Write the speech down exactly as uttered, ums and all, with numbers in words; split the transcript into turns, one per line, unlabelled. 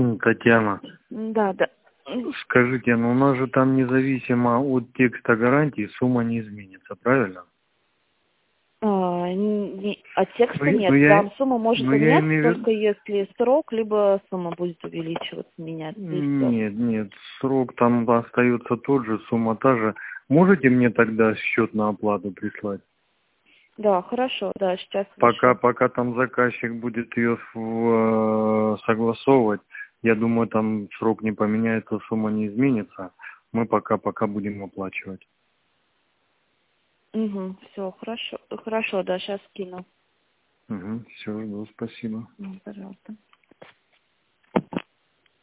Татьяна,
Да, да.
скажите, ну у нас же там независимо от текста гарантии сумма не изменится, правильно?
А, не, от
Ну,
текста
я, ну,
нет.
я,
Там сумма может
ну, я
поменяться
имею в виду...
только если срок, либо сумма будет увеличиваться, меняться, и все.
Нет, нет, срок там остается тот же, сумма та же. Можете мне тогда счет на оплату прислать?
Да, хорошо, да, сейчас
Пока,
вышло.
пока там заказчик будет ее в- согласовывать, я думаю, там срок не поменяется, сумма не изменится. Мы пока, пока будем оплачивать.
Угу, все, хорошо, хорошо, да, сейчас скину.
Угу, все, жду, спасибо.
Ну, пожалуйста.